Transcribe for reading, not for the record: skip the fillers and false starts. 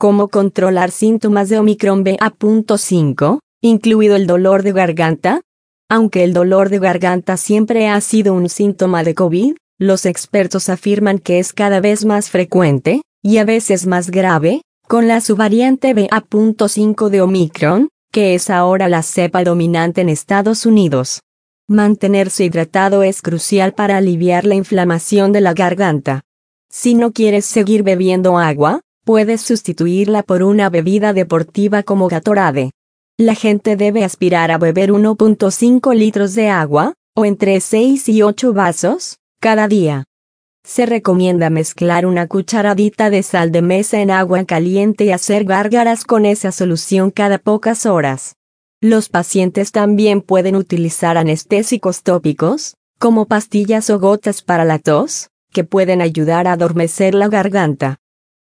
¿Cómo controlar síntomas de Omicron BA.5, incluido el dolor de garganta? Aunque el dolor de garganta siempre ha sido un síntoma de COVID, los expertos afirman que es cada vez más frecuente, y a veces más grave, con la subvariante BA.5 de Omicron, que es ahora la cepa dominante en Estados Unidos. Mantenerse hidratado es crucial para aliviar la inflamación de la garganta. Si no quieres seguir bebiendo agua, puedes sustituirla por una bebida deportiva como Gatorade. La gente debe aspirar a beber 1.5 litros de agua, o entre 6 y 8 vasos, cada día. Se recomienda mezclar una cucharadita de sal de mesa en agua caliente y hacer gárgaras con esa solución cada pocas horas. Los pacientes también pueden utilizar anestésicos tópicos, como pastillas o gotas para la tos, que pueden ayudar a adormecer la garganta.